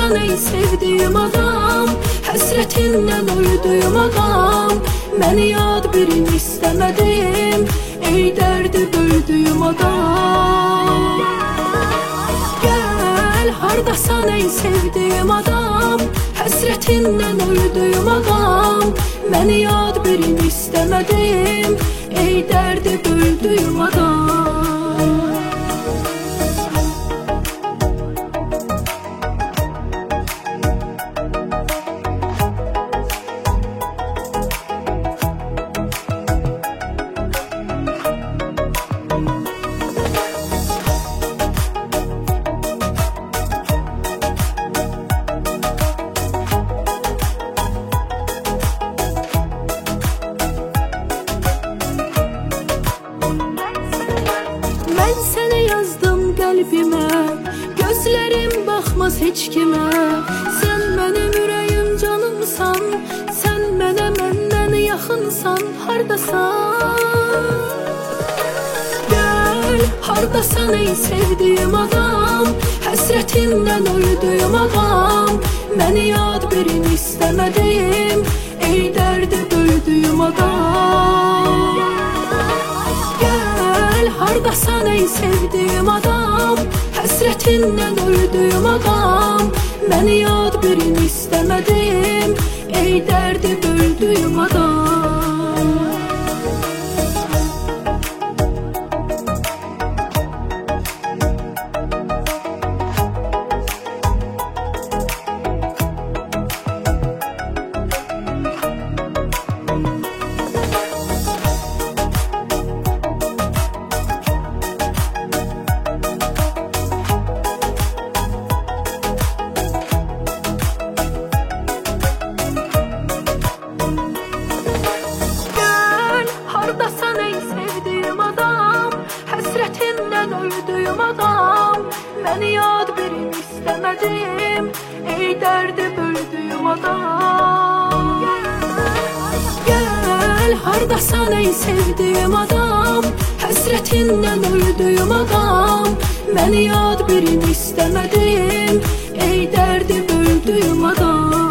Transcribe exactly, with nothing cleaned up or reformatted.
hardasan ey sevdiğim adam, həsrətindən öldüyüm adam. Məni yad birini istəmədim, ey dərdi böldüyüm adam. Gəl hardasan ey sevdiğim adam, həsrətindən öldüyüm adam. Məni yad birini istəmədim, ey dərdi böldüyüm adam. Mən səni yazdım qəlbimə, gözlərim baxmaz heç kimə. Sən mənim ürəyim canımsan, sən mənə məndən yaxınsan. Hardasan? Gəl hardasan ey sevdiğim adam, həsrətindən öldüyüm adam. Məni yad birini istəmədim, ey dərdi böldüyüm adam. Hardasan ey sevdiğim adam, həsrətindən öldüyüm adam. Məni yad birini istəmədim, ey dərdi böldüyüm adam. Hardasan ey sevdiğim adam, həsrətindən öldüyüm adam. Məni yad birini istəmədim, ey dərdi böldüyüm adam. Gəl hardasan ey sevdiğim adam, həsrətindən öldüyüm adam. Məni yad birini istəmədim, ey dərdi böldüyüm adam.